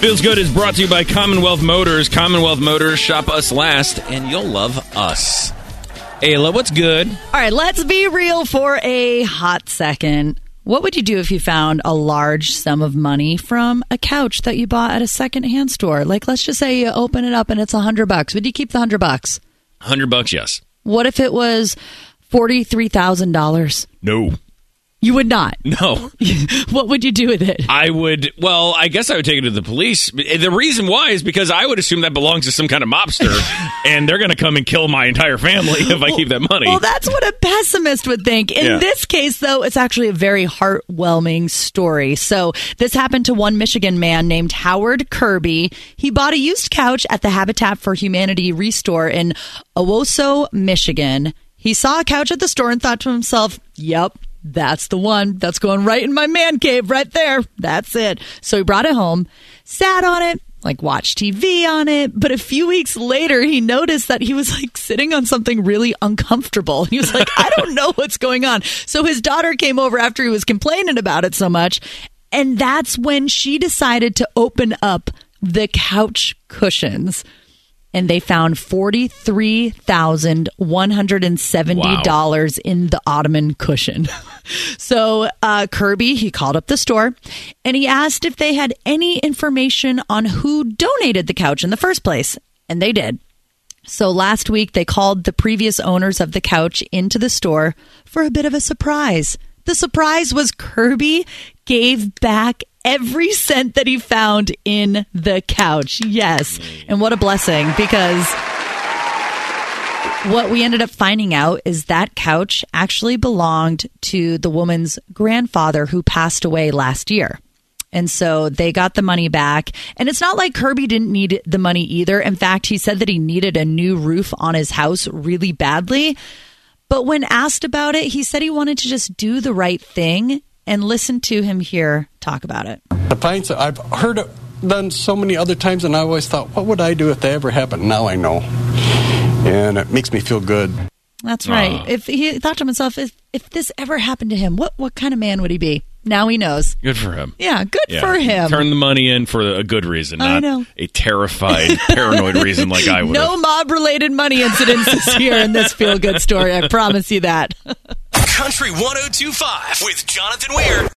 Feels Good is brought to you by Commonwealth Motors. Commonwealth Motors, shop us last, and you'll love us. Ayla, what's good? All right, let's be real for a hot second. What would you do if you found a large sum of money from a couch that you bought at a secondhand store? Like, let's just say you open it up and it's $100. Would you keep the $100? $100, yes. What if it was $43,000? No. You would not? No. What would you do with it? I guess I would take it to the police. The reason why is because I would assume that belongs to some kind of mobster, and they're going to come and kill my entire family if I keep that money. Well, that's what a pessimist would think. In this case, though, it's actually a very heartwarming story. So this happened to one Michigan man named Howard Kirby. He bought a used couch at the Habitat for Humanity Restore in Owosso, Michigan. He saw a couch at the store and thought to himself, yep, that's the one. That's going right in my man cave right there. That's it. So he brought it home, sat on it, watched TV on it. But a few weeks later, he noticed that he was sitting on something really uncomfortable. He was like, I don't know what's going on. So his daughter came over after he was complaining about it so much. And that's when she decided to open up the couch cushions. And they found $43,170 in the ottoman cushion. So Kirby, he called up the store and he asked if they had any information on who donated the couch in the first place. And they did. So last week, they called the previous owners of the couch into the store for a bit of a surprise. The surprise was Kirby gave back every cent that he found in the couch. Yes. And what a blessing, because what we ended up finding out is that couch actually belonged to the woman's grandfather who passed away last year. And so they got the money back. And it's not like Kirby didn't need the money either. In fact, he said that he needed a new roof on his house really badly. But when asked about it, he said he wanted to just do the right thing. And listen to him here talk about it. The pints, I've heard it done so many other times, and I always thought, what would I do if that ever happened? Now I know. And it makes me feel good. That's right. If he thought to himself, if this ever happened to him, what kind of man would he be? Now he knows. Good for him. Yeah, good for him. Turn the money in for a good reason, not a terrified, paranoid reason like I would. No mob-related money incidences here in this feel-good story. I promise you that. Country 102.5 with Jonathan Weir.